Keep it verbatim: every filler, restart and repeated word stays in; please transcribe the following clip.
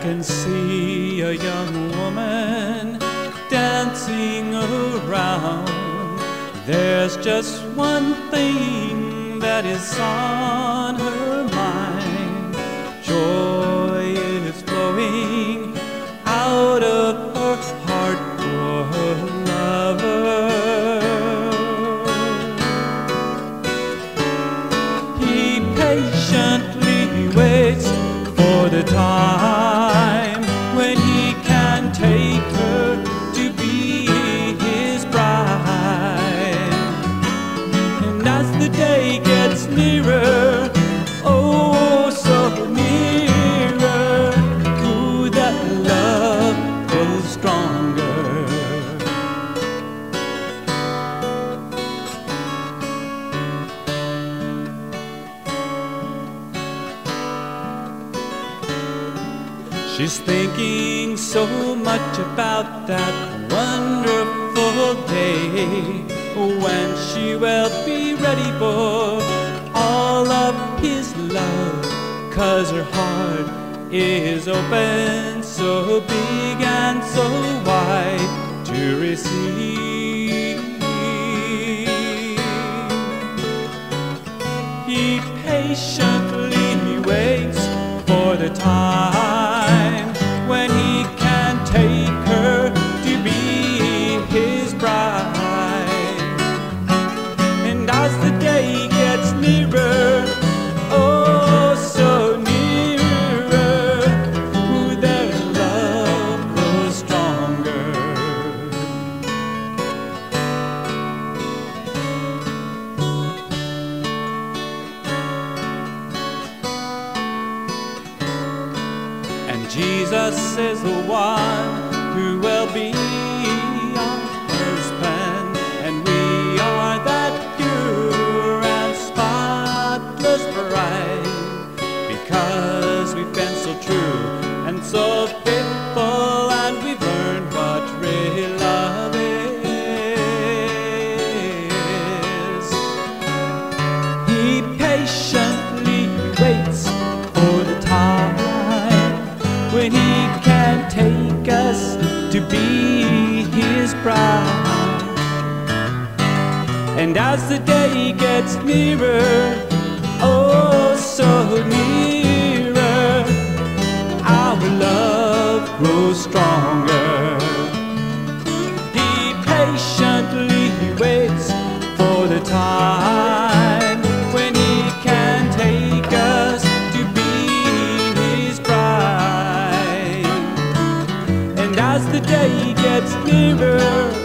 can see a young woman dancing around. There's just one thing that is on her mind. Joy is flowing out of her heart for her lover. He patiently waits for the time when he can take her to be his bride. And as the day gets nearer, oh so nearer, ooh, that love grows stronger. She's thinking so much about that wonderful day when she will be ready for all of his love, 'cause her heart is open, so big and so wide to receive. He patiently waits for the time when he can take her to be his bride. And as the day gets nearer, oh so nearer, ooh, their love grows stronger. And Jesus is the one who will be our husband, and we are that pure and spotless bride, because we've been so true and so faithful, and we've learned what real love is. He patiently waits for the time when he can take us to be his bride. And as the day gets nearer, oh so nearer, our love grows stronger. He patiently waits for the time when he can take us to be his bride. And as the day gets nearer,